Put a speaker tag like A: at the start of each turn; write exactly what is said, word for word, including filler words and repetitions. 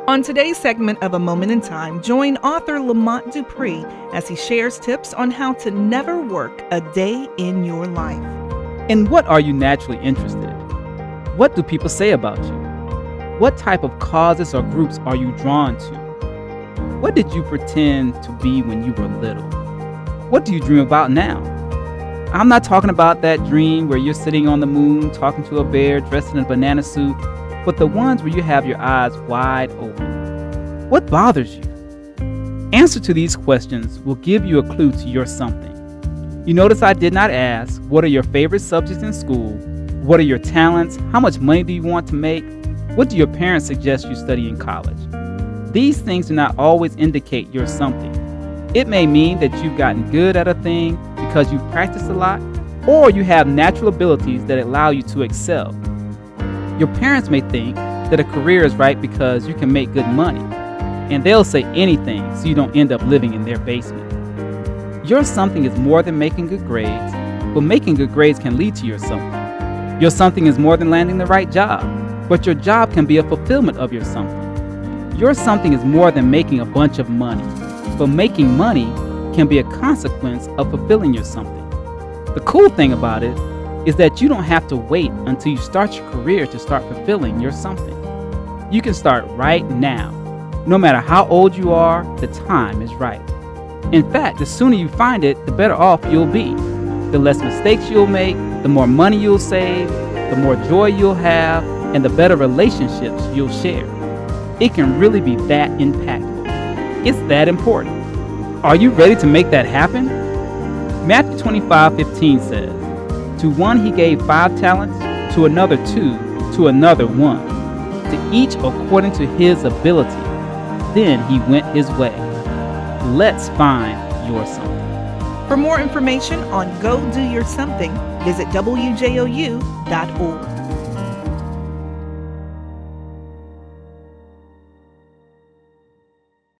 A: On today's segment of A Moment in Time, join author Lamont Dupree as he shares tips on how to never work a day in your life.
B: In what are you naturally interested? What do people say about you? What type of causes or groups are you drawn to? What did you pretend to be when you were little? What do you dream about now? I'm not talking about that dream where you're sitting on the moon talking to a bear dressed in a banana suit, but the ones where you have your eyes wide open. What bothers you? Answer to these questions will give you a clue to your something. You notice I did not ask, what are your favorite subjects in school? What are your talents? How much money do you want to make? What do your parents suggest you study in college? These things do not always indicate your something. It may mean that you've gotten good at a thing because you've practiced a lot, or you have natural abilities that allow you to excel. Your parents may think that a career is right because you can make good money, and they'll say anything so you don't end up living in their basement. Your something is more than making good grades, but making good grades can lead to your something. Your something is more than landing the right job, but your job can be a fulfillment of your something. Your something is more than making a bunch of money, but making money can be a consequence of fulfilling your something. The cool thing about it is that you don't have to wait until you start your career to start fulfilling your something. You can start right now. No matter how old you are, the time is right. In fact, the sooner you find it, the better off you'll be. The less mistakes you'll make, the more money you'll save, the more joy you'll have, and the better relationships you'll share. It can really be that impactful. It's that important. Are you ready to make that happen? Matthew twenty-five fifteen says, "To one he gave five talents, to another two, to another one, to each according to his ability. Then he went his way." Let's find your something.
A: For more information on Go Do Your Something, visit W J O U dot org.